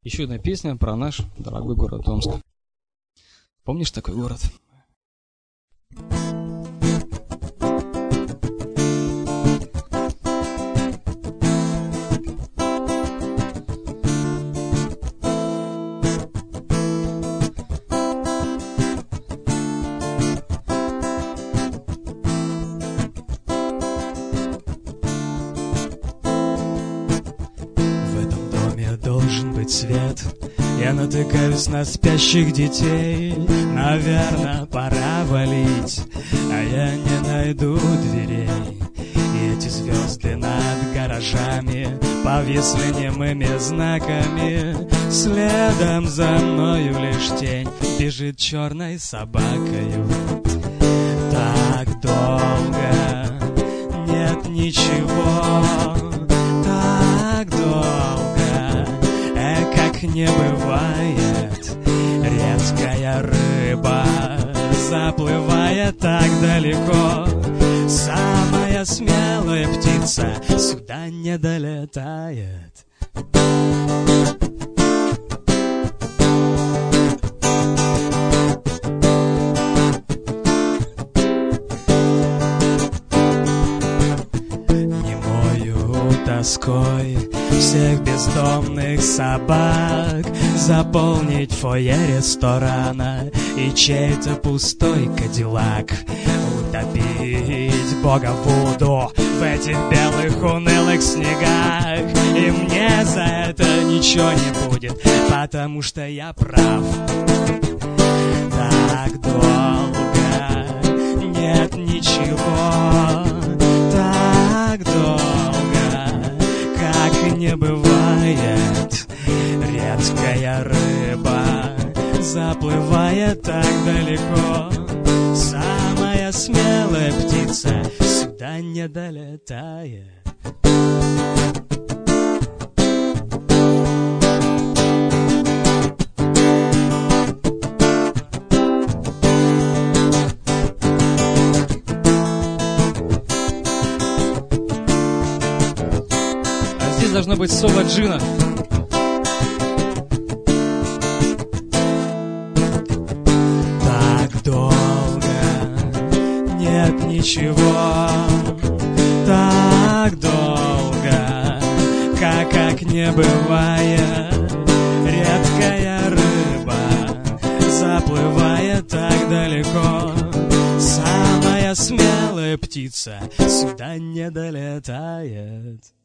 Еще одна песня про наш дорогой город Омск. Помнишь такой город? Должен быть свет. Я натыкаюсь на спящих детей. Наверное, пора валить, а я не найду дверей. И эти звезды над гаражами повисли немыми знаками. Следом за мною лишь тень бежит черной собакою. Так долго нет ничего, так долго не бывает. Редкая рыба заплывает так далеко. Самая смелая птица сюда не долетает. Тоской всех бездомных собак заполнить фойе ресторана и чей-то пустой кадиллак. Утопить бога Вуду в этих белых унылых снегах. И мне за это ничего не будет, потому что я прав. Так долго нет ничего, так долго не бывает. Редкая рыба заплывает так далеко. Самая смелая птица сюда не долетает. Должно быть соло джина. Так долго нет ничего, так долго, как не бывает. Редкая рыба заплывает так далеко. Самая смелая птица сюда не долетает.